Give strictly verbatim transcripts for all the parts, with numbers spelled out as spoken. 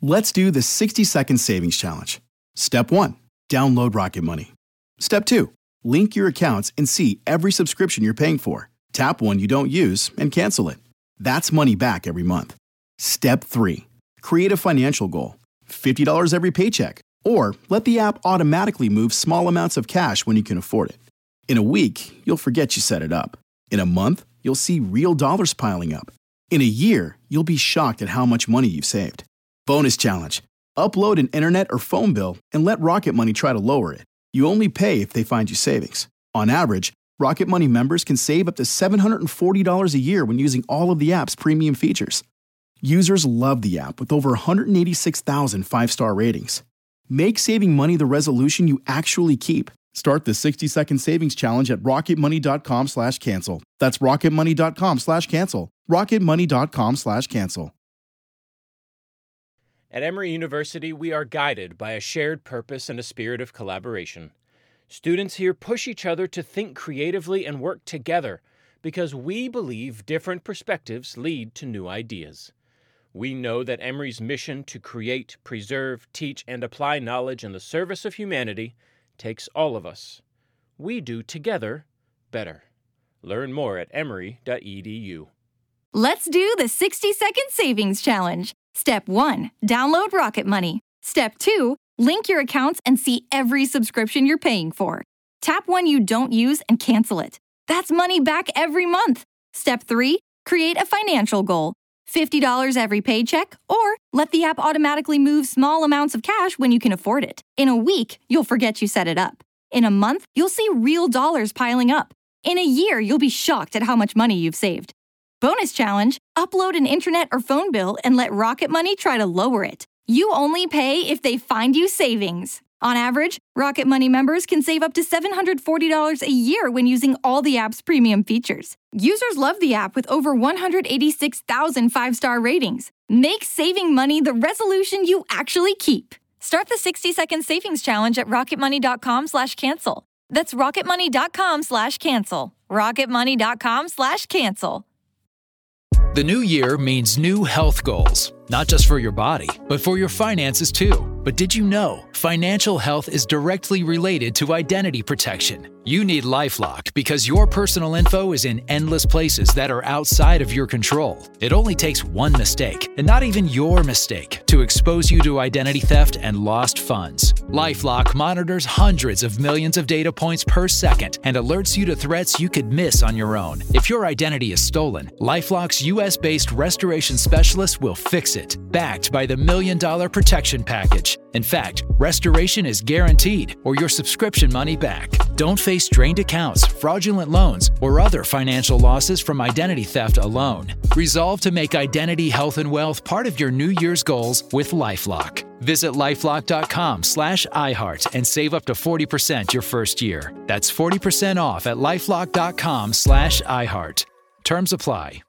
Let's do the sixty second savings challenge. Step one, download Rocket Money. Step two, link your accounts and see every subscription you're paying for. Tap one you don't use and cancel it. That's money back every month. Step three, create a financial goal. fifty dollars every paycheck. Or let the app automatically move small amounts of cash when you can afford it. In a week, you'll forget you set it up. In a month, you'll see real dollars piling up. In a year, you'll be shocked at how much money you've saved. Bonus challenge. Upload an internet or phone bill and let Rocket Money try to lower it. You only pay if they find you savings. On average, Rocket Money members can save up to seven hundred forty dollars a year when using all of the app's premium features. Users love the app with over one hundred eighty-six thousand five-star ratings. Make saving money the resolution you actually keep. Start the sixty second savings challenge at rocketmoney.com slash cancel. That's rocketmoney.com slash cancel. rocketmoney.com slash cancel. At Emory University, we are guided by a shared purpose and a spirit of collaboration. Students here push each other to think creatively and work together because we believe different perspectives lead to new ideas. We know that Emory's mission to create, preserve, teach, and apply knowledge in the service of humanity takes all of us. We do together better. Learn more at emory dot e d u. Let's do the sixty second savings challenge. Step one, download Rocket Money. Step two, link your accounts and see every subscription you're paying for. Tap one you don't use and cancel it. That's money back every month. Step three, create a financial goal. fifty dollars every paycheck, or let the app automatically move small amounts of cash when you can afford it. In a week, you'll forget you set it up. In a month, you'll see real dollars piling up. In a year, you'll be shocked at how much money you've saved. Bonus challenge, upload an internet or phone bill and let Rocket Money try to lower it. You only pay if they find you savings. On average, Rocket Money members can save up to seven hundred forty dollars a year when using all the app's premium features. Users love the app with over one hundred eighty-six thousand five-star ratings. Make saving money the resolution you actually keep. Start the sixty second savings challenge at rocketmoney.com slash cancel. That's rocketmoney.com slash cancel. rocketmoney.com slash cancel. The new year means new health goals, not just for your body, but for your finances too. But did you know financial health is directly related to identity protection? You need LifeLock because your personal info is in endless places that are outside of your control. It only takes one mistake, and not even your mistake, to expose you to identity theft and lost funds. LifeLock monitors hundreds of millions of data points per second and alerts you to threats you could miss on your own. If your identity is stolen, LifeLock's U S-based restoration specialist will fix it, backed by the Million Dollar Protection Package. In fact, restoration is guaranteed or your subscription money back. Don't face drained accounts, fraudulent loans, or other financial losses from identity theft alone. Resolve to make identity, health, and wealth part of your New Year's goals with LifeLock. Visit lifelock.com slash iHeart and save up to forty percent your first year. That's forty percent off at lifelock.com slash iHeart. Terms apply.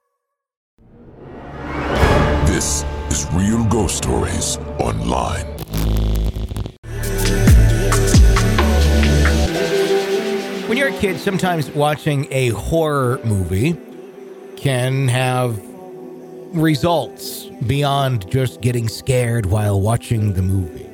This is Real Ghost Stories Online. When you're a kid, sometimes watching a horror movie can have results beyond just getting scared while watching the movie.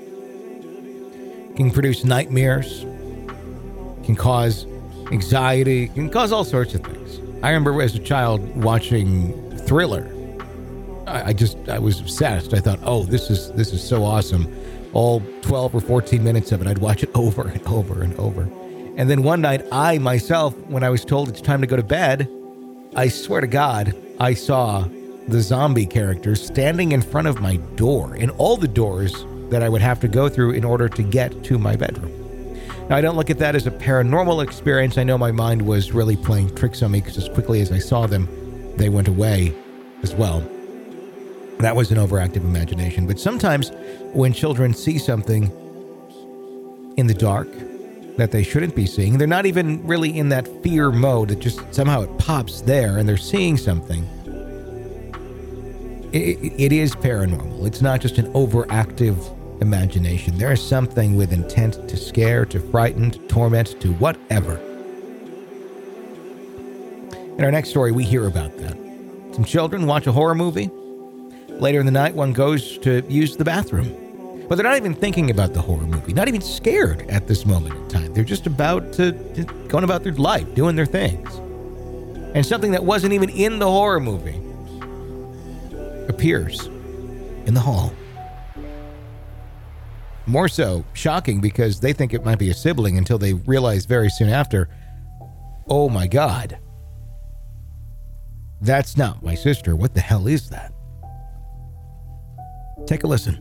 It can produce nightmares, can cause anxiety, can cause all sorts of things. I remember as a child watching Thriller. I, I just, I was obsessed. I thought, oh, this is this is so awesome. All twelve or fourteen minutes of it, I'd watch it over and over and over. And then one night, I myself, when I was told it's time to go to bed, I swear to God, I saw the zombie characters standing in front of my door and all the doors that I would have to go through in order to get to my bedroom. Now, I don't look at that as a paranormal experience. I know my mind was really playing tricks on me because as quickly as I saw them, they went away as well. That was an overactive imagination. But sometimes when children see something in the dark that they shouldn't be seeing, they're not even really in that fear mode. It just somehow it pops there and they're seeing something. It, it, it is paranormal. It's not just an overactive imagination. There is something with intent to scare, to frighten, to torment, to whatever. In our next story, we hear about that. Some children watch a horror movie. Later in the night, one goes to use the bathroom. But they're not even thinking about the horror movie, not even scared at this moment in time. They're just about to, to going about their life, doing their things. And something that wasn't even in the horror movie appears in the hall. More so shocking because they think it might be a sibling until they realize very soon after, oh my God, that's not my sister. What the hell is that? Take a listen.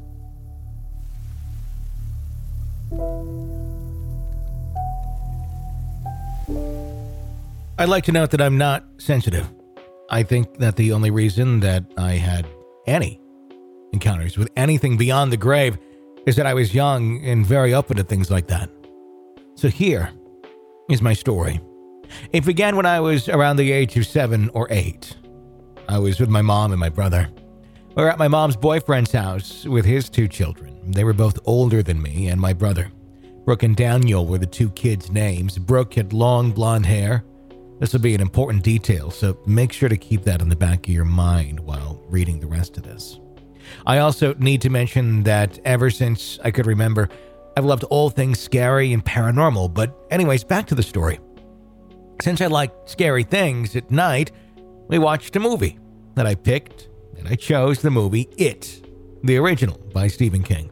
I'd like to note that I'm not sensitive. I think that the only reason that I had any encounters with anything beyond the grave is that I was young and very open to things like that. So here is my story. It began when I was around the age of seven or eight. I was with my mom and my brother. We were at my mom's boyfriend's house with his two children. They were both older than me and my brother. Brooke and Daniel were the two kids' names. Brooke had long blonde hair. This will be an important detail, so make sure to keep that in the back of your mind while reading the rest of this. I also need to mention that ever since I could remember, I've loved all things scary and paranormal. But anyways, back to the story. Since I like scary things at night, we watched a movie that I picked, and I chose the movie It, the original by Stephen King.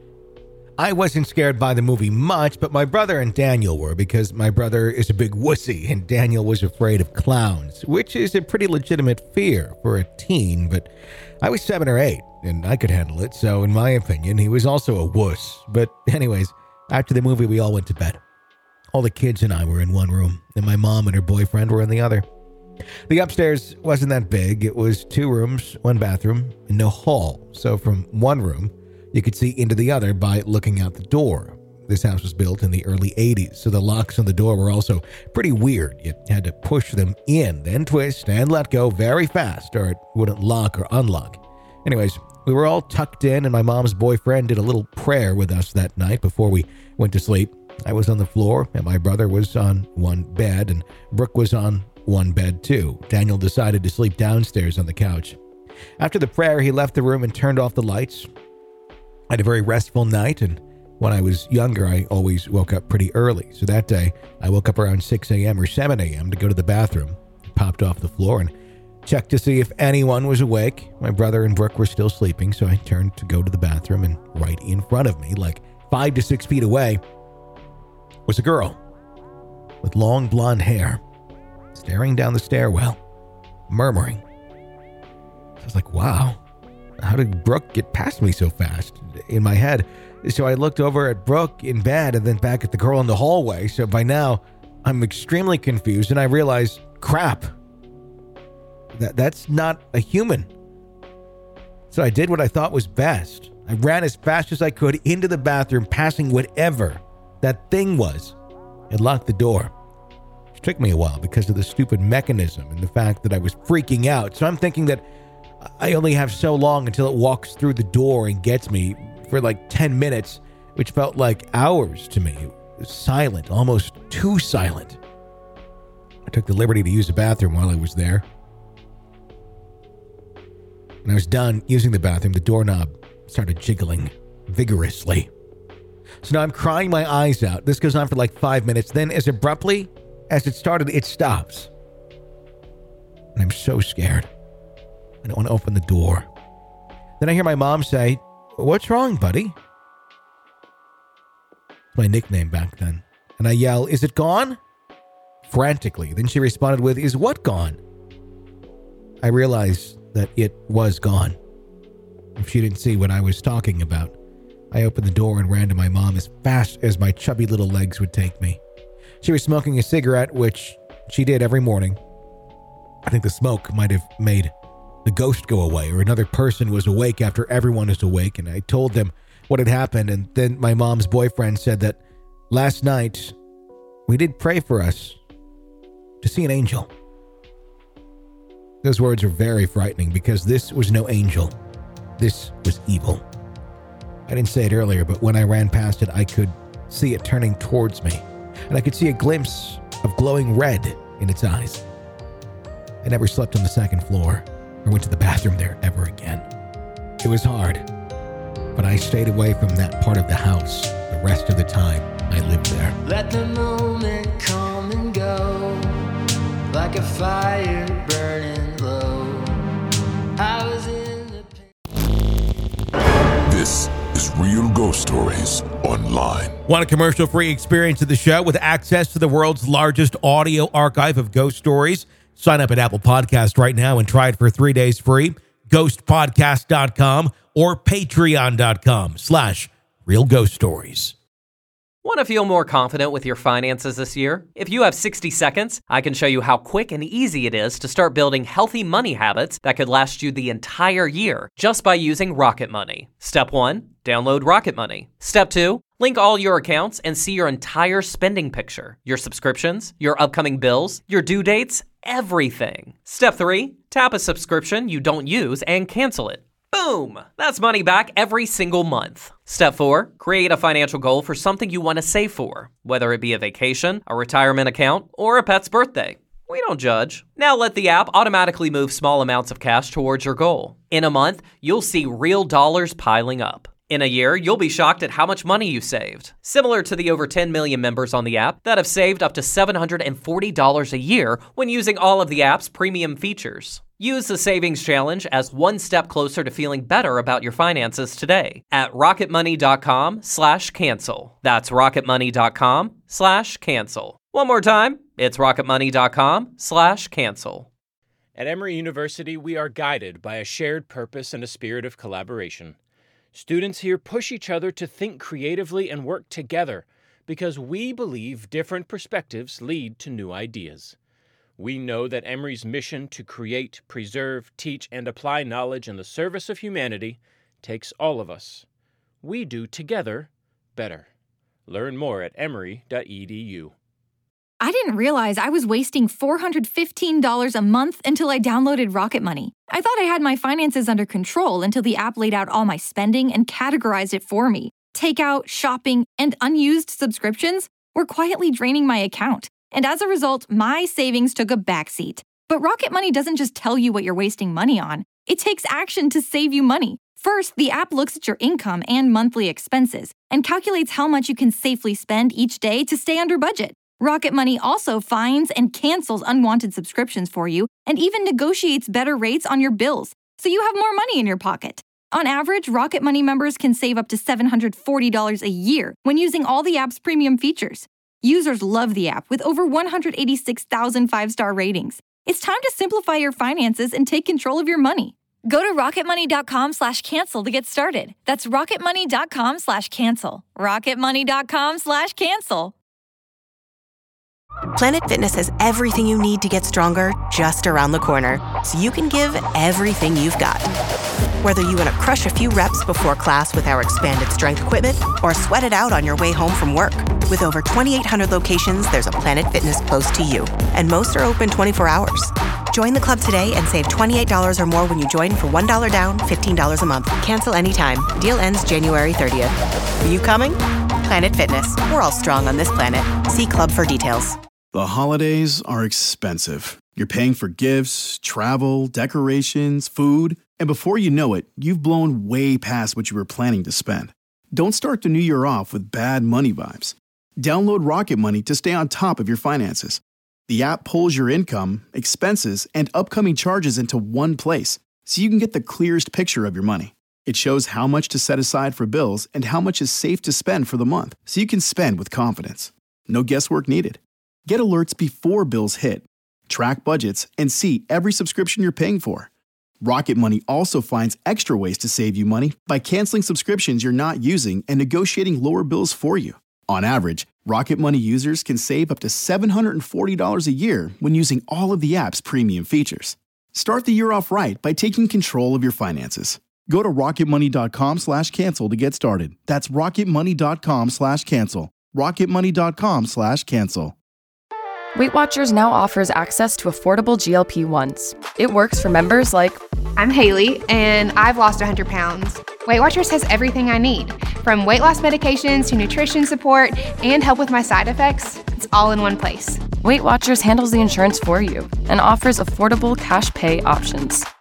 I wasn't scared by the movie much, but my brother and Daniel were, because my brother is a big wussy and Daniel was afraid of clowns, which is a pretty legitimate fear for a teen, but I was seven or eight and I could handle it, so in my opinion, he was also a wuss. But anyways, after the movie, we all went to bed. All the kids and I were in one room, and my mom and her boyfriend were in the other. The upstairs wasn't that big. It was two rooms, one bathroom, and no hall, so from one room, you could see into the other by looking out the door. This house was built in the early eighties, so the locks on the door were also pretty weird. You had to push them in, then twist and let go very fast, or it wouldn't lock or unlock. Anyways, we were all tucked in, and my mom's boyfriend did a little prayer with us that night before we went to sleep. I was on the floor, and my brother was on one bed, and Brooke was on one bed too. Daniel decided to sleep downstairs on the couch. After the prayer, he left the room and turned off the lights. I had a very restful night, and when I was younger, I always woke up pretty early. So that day, I woke up around six a.m. or seven a.m. to go to the bathroom, popped off the floor, and checked to see if anyone was awake. My brother and Brooke were still sleeping, so I turned to go to the bathroom, and right in front of me, like five to six feet away, was a girl with long blonde hair, staring down the stairwell, murmuring. I was like, wow. How did Brooke get past me so fast? In my head. So I looked over at Brooke in bed and then back at the girl in the hallway. So by now, I'm extremely confused, and I realized, crap, that that's not a human. So I did what I thought was best. I ran as fast as I could into the bathroom, passing whatever that thing was, and locked the door. It took me a while because of the stupid mechanism and the fact that I was freaking out. So I'm thinking that I only have so long until it walks through the door and gets me for like ten minutes, which felt like hours to me. It was silent, almost too silent. I took the liberty to use the bathroom while I was there. When I was done using the bathroom, the doorknob started jiggling vigorously. So now I'm crying my eyes out. This goes on for like five minutes. Then as abruptly as it started, it stops. And I'm so scared. I don't want to open the door. Then I hear my mom say, "What's wrong, buddy?" It's my nickname back then. And I yell, "Is it gone?" Frantically. Then she responded with, "Is what gone?" I realized that it was gone. If she didn't see what I was talking about, I opened the door and ran to my mom as fast as my chubby little legs would take me. She was smoking a cigarette, which she did every morning. I think the smoke might have made the ghost go away, or another person was awake after everyone is awake, and I told them what had happened, and then my mom's boyfriend said that last night we did pray for us to see an angel. Those words are very frightening because this was no angel. This was evil. I didn't say it earlier, but when I ran past it, I could see it turning towards me, and I could see a glimpse of glowing red in its eyes. I never slept on the second floor or went to the bathroom there ever again. It was hard, but I stayed away from that part of the house the rest of the time I lived there. Let the moment come and go, like a fire burning low. I was in the pain. This is Real Ghost Stories Online. Want a commercial-free experience of the show with access to the world's largest audio archive of ghost stories? Sign up at Apple Podcast right now and try it for three days free. ghost podcast dot com or patreon dot com slash real ghost stories. Want to feel more confident with your finances this year? If you have sixty seconds, I can show you how quick and easy it is to start building healthy money habits that could last you the entire year just by using Rocket Money. Step one, download Rocket Money. Step two, link all your accounts and see your entire spending picture, your subscriptions, your upcoming bills, your due dates, everything. Step three, tap a subscription you don't use and cancel it. Boom! That's money back every single month. Step four, create a financial goal for something you want to save for, whether it be a vacation, a retirement account, or a pet's birthday. We don't judge. Now let the app automatically move small amounts of cash towards your goal. In a month, you'll see real dollars piling up. In a year, you'll be shocked at how much money you saved. Similar to the over ten million members on the app that have saved up to seven hundred forty dollars a year when using all of the app's premium features. Use the Savings Challenge as one step closer to feeling better about your finances today at rocketmoney.com slash cancel. That's rocketmoney.com slash cancel. One more time, it's rocketmoney.com slash cancel. At Emory University, we are guided by a shared purpose and a spirit of collaboration. Students here push each other to think creatively and work together because we believe different perspectives lead to new ideas. We know that Emory's mission to create, preserve, teach, and apply knowledge in the service of humanity takes all of us. We do together better. Learn more at emory dot e d u. I didn't realize I was wasting four hundred fifteen dollars a month until I downloaded Rocket Money. I thought I had my finances under control until the app laid out all my spending and categorized it for me. Takeout, shopping, and unused subscriptions were quietly draining my account. And as a result, my savings took a backseat. But Rocket Money doesn't just tell you what you're wasting money on. It takes action to save you money. First, the app looks at your income and monthly expenses and calculates how much you can safely spend each day to stay under budget. Rocket Money also finds and cancels unwanted subscriptions for you and even negotiates better rates on your bills, so you have more money in your pocket. On average, Rocket Money members can save up to seven hundred forty dollars a year when using all the app's premium features. Users love the app with over one hundred eighty-six thousand five-star ratings. It's time to simplify your finances and take control of your money. Go to rocketmoney.com slash cancel to get started. That's rocketmoney.com slash cancel. rocketmoney.com slash cancel. Planet Fitness has everything you need to get stronger just around the corner, so you can give everything you've got. Whether you want to crush a few reps before class with our expanded strength equipment or sweat it out on your way home from work. With over twenty-eight hundred locations, there's a Planet Fitness close to you, and most are open twenty-four hours. Join the club today and save twenty-eight dollars or more when you join for one dollar down, fifteen dollars a month. Cancel anytime. Deal ends January thirtieth. Are you coming? Planet Fitness. We're all strong on this planet. See club for details. The holidays are expensive. You're paying for gifts, travel, decorations, food, and before you know it, you've blown way past what you were planning to spend. Don't start the new year off with bad money vibes. Download Rocket Money to stay on top of your finances. The app pulls your income, expenses, and upcoming charges into one place, so you can get the clearest picture of your money. It shows how much to set aside for bills and how much is safe to spend for the month, so you can spend with confidence. No guesswork needed. Get alerts before bills hit, track budgets, and see every subscription you're paying for. Rocket Money also finds extra ways to save you money by canceling subscriptions you're not using and negotiating lower bills for you. On average, Rocket Money users can save up to seven hundred forty dollars a year when using all of the app's premium features. Start the year off right by taking control of your finances. Go to rocketmoney.com slash cancel to get started. That's rocketmoney.com slash cancel. rocketmoney.com slash cancel. Weight Watchers now offers access to affordable G L P ones. It works for members like, I'm Haley, and I've lost one hundred pounds. Weight Watchers has everything I need, from weight loss medications to nutrition support and help with my side effects. It's all in one place. Weight Watchers handles the insurance for you and offers affordable cash pay options.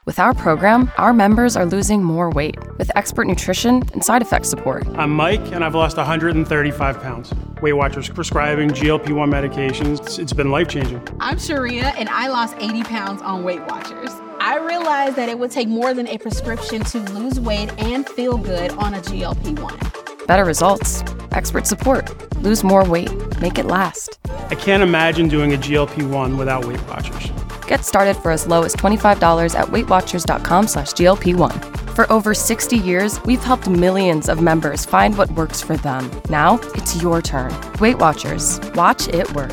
With our program, our members are losing more weight with expert nutrition and side effect support. I'm Mike, and I've lost one hundred thirty-five pounds. Weight Watchers prescribing G L P one medications. It's, it's been life-changing. I'm Sharia, and I lost eighty pounds on Weight Watchers. I realized that it would take more than a prescription to lose weight and feel good on a G L P one. Better results, expert support, lose more weight, make it last. I can't imagine doing a G L P one without Weight Watchers. Get started for as low as twenty-five dollars at weightwatchers.com slash GLP1. For over sixty years, we've helped millions of members find what works for them. Now, it's your turn. Weight Watchers. Watch it work.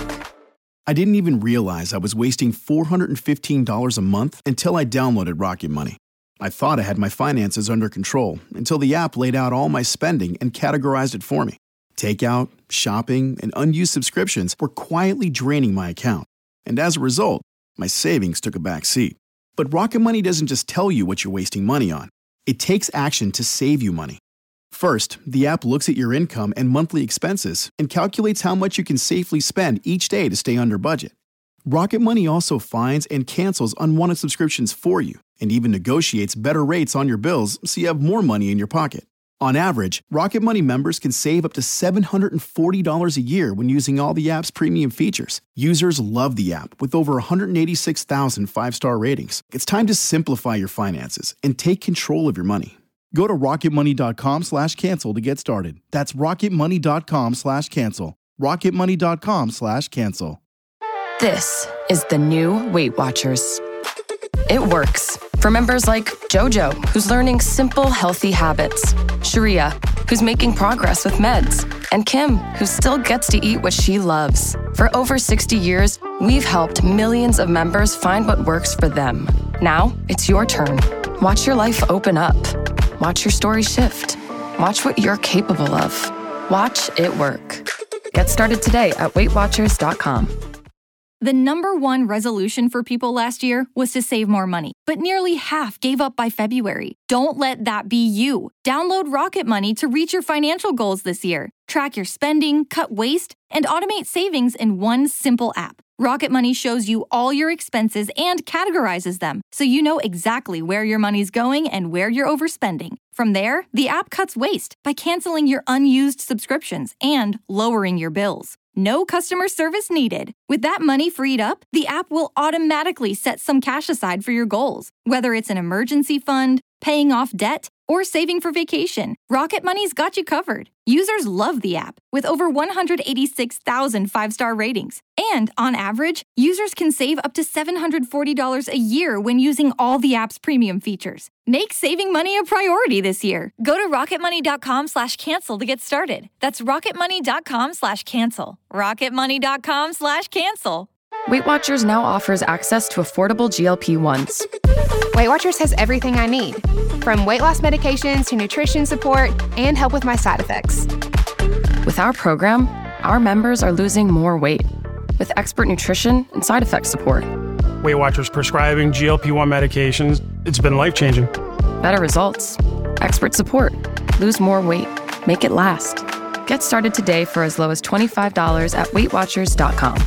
I didn't even realize I was wasting four hundred fifteen dollars a month until I downloaded Rocket Money. I thought I had my finances under control until the app laid out all my spending and categorized it for me. Takeout, shopping, and unused subscriptions were quietly draining my account. And as a result, my savings took a back seat. But Rocket Money doesn't just tell you what you're wasting money on. It takes action to save you money. First, the app looks at your income and monthly expenses and calculates how much you can safely spend each day to stay under budget. Rocket Money also finds and cancels unwanted subscriptions for you and even negotiates better rates on your bills so you have more money in your pocket. On average, Rocket Money members can save up to seven hundred forty dollars a year when using all the app's premium features. Users love the app with over one hundred eighty-six thousand five-star ratings. It's time to simplify your finances and take control of your money. Go to rocketmoney.com slash cancel to get started. That's rocketmoney.com slash cancel. rocketmoney.com slash cancel. This is the new Weight Watchers. It works for members like JoJo, who's learning simple, healthy habits, Sharia, who's making progress with meds, and Kim, who still gets to eat what she loves. For over sixty years, we've helped millions of members find what works for them. Now, it's your turn. Watch your life open up. Watch your story shift. Watch what you're capable of. Watch it work. Get started today at weight watchers dot com. The number one resolution for people last year was to save more money, but nearly half gave up by February. Don't let that be you. Download Rocket Money to reach your financial goals this year. Track your spending, cut waste, and automate savings in one simple app. Rocket Money shows you all your expenses and categorizes them, so you know exactly where your money's going and where you're overspending. From there, the app cuts waste by canceling your unused subscriptions and lowering your bills. No customer service needed. With that money freed up, the app will automatically set some cash aside for your goals, whether it's an emergency fund, paying off debt, or saving for vacation. Rocket Money's got you covered. Users love the app with over one hundred eighty-six thousand five-star ratings. And on average, users can save up to seven hundred forty dollars a year when using all the app's premium features. Make saving money a priority this year. Go to rocketmoney.com slash cancel to get started. That's rocketmoney.com slash cancel. rocketmoney.com slash cancel. Weight Watchers now offers access to affordable G L P ones. Weight Watchers has everything I need, from weight loss medications to nutrition support and help with my side effects. With our program, our members are losing more weight with expert nutrition and side effect support. Weight Watchers prescribing G L P one medications. It's been life-changing. Better results, expert support, lose more weight, make it last. Get started today for as low as twenty-five dollars at weight watchers dot com.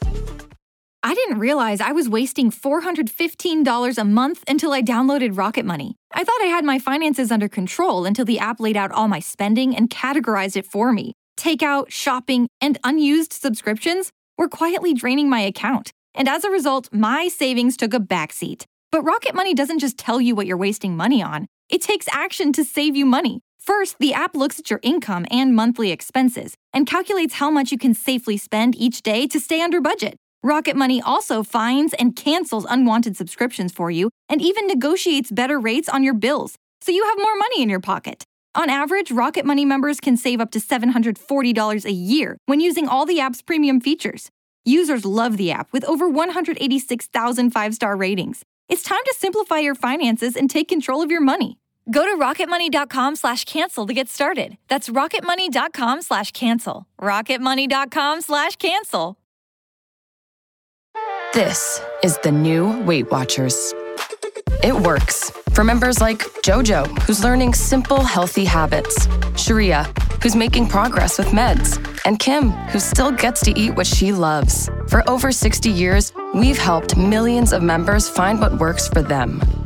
I didn't realize I was wasting four hundred fifteen dollars a month until I downloaded Rocket Money. I thought I had my finances under control until the app laid out all my spending and categorized it for me. Takeout, shopping, and unused subscriptions were quietly draining my account. And as a result, my savings took a backseat. But Rocket Money doesn't just tell you what you're wasting money on. It takes action to save you money. First, the app looks at your income and monthly expenses and calculates how much you can safely spend each day to stay under budget. Rocket Money also finds and cancels unwanted subscriptions for you and even negotiates better rates on your bills, so you have more money in your pocket. On average, Rocket Money members can save up to seven hundred forty dollars a year when using all the app's premium features. Users love the app with over one hundred eighty-six thousand five-star ratings. It's time to simplify your finances and take control of your money. Go to rocketmoney.com slash cancel to get started. That's rocketmoney.com slash cancel. rocketmoney.com slash cancel. This is the new Weight Watchers. It works for members like JoJo, who's learning simple, healthy habits, Sharia, who's making progress with meds, and Kim, who still gets to eat what she loves. For over sixty years, we've helped millions of members find what works for them.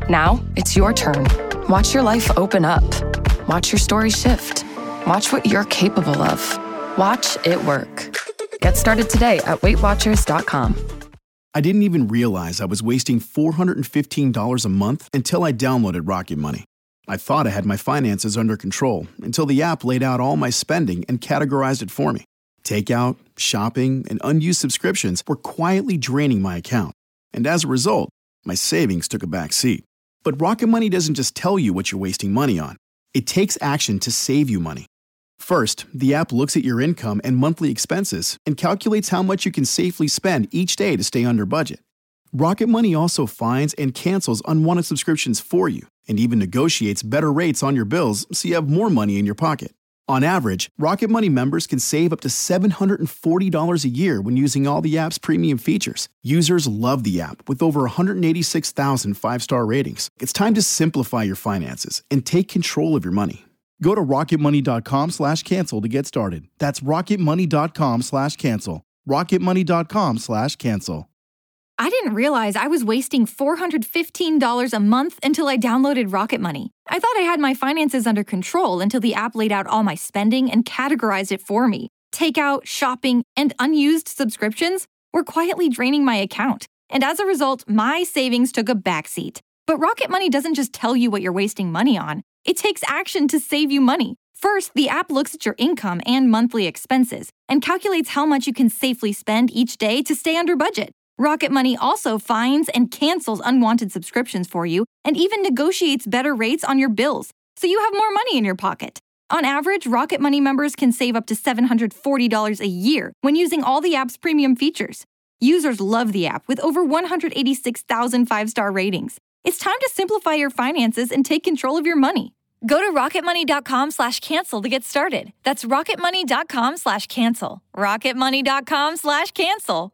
Now it's your turn. Watch your life open up. Watch your story shift. Watch what you're capable of. Watch it work. Get started today at Weight Watchers dot com. I didn't even realize I was wasting four hundred fifteen dollars a month until I downloaded Rocket Money. I thought I had my finances under control until the app laid out all my spending and categorized it for me. Takeout, shopping, and unused subscriptions were quietly draining my account. And as a result, my savings took a back seat. But Rocket Money doesn't just tell you what you're wasting money on. It takes action to save you money. First, the app looks at your income and monthly expenses and calculates how much you can safely spend each day to stay under budget. Rocket Money also finds and cancels unwanted subscriptions for you and even negotiates better rates on your bills so you have more money in your pocket. On average, Rocket Money members can save up to seven hundred forty dollars a year when using all the app's premium features. Users love the app with over one hundred eighty-six thousand five-star ratings. It's time to simplify your finances and take control of your money. Go to rocketmoney.com slash cancel to get started. That's rocketmoney.com slash cancel. rocketmoney.com slash cancel. I didn't realize I was wasting four hundred fifteen dollars a month until I downloaded Rocket Money. I thought I had my finances under control until the app laid out all my spending and categorized it for me. Takeout, shopping, and unused subscriptions were quietly draining my account. And as a result, my savings took a backseat. But Rocket Money doesn't just tell you what you're wasting money on. It takes action to save you money. First, the app looks at your income and monthly expenses and calculates how much you can safely spend each day to stay under budget. Rocket Money also finds and cancels unwanted subscriptions for you and even negotiates better rates on your bills, so you have more money in your pocket. On average, Rocket Money members can save up to seven hundred forty dollars a year when using all the app's premium features. Users love the app with over one hundred eighty-six thousand five-star ratings. It's time to simplify your finances and take control of your money. Go to rocketmoney.com slash cancel to get started. That's rocketmoney.com slash cancel. rocketmoney.com slash cancel.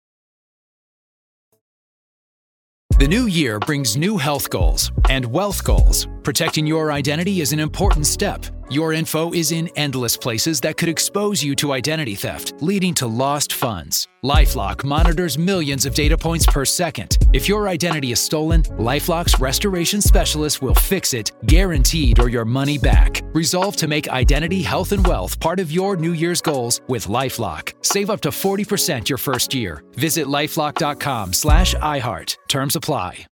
The new year brings new health goals and wealth goals. Protecting your identity is an important step. Your info is in endless places that could expose you to identity theft, leading to lost funds. LifeLock monitors millions of data points per second. If your identity is stolen, LifeLock's restoration specialist will fix it, guaranteed, or your money back. Resolve to make identity, health, and wealth part of your New Year's goals with LifeLock. Save up to forty percent your first year. Visit lifelock.com slash iHeart. Terms apply.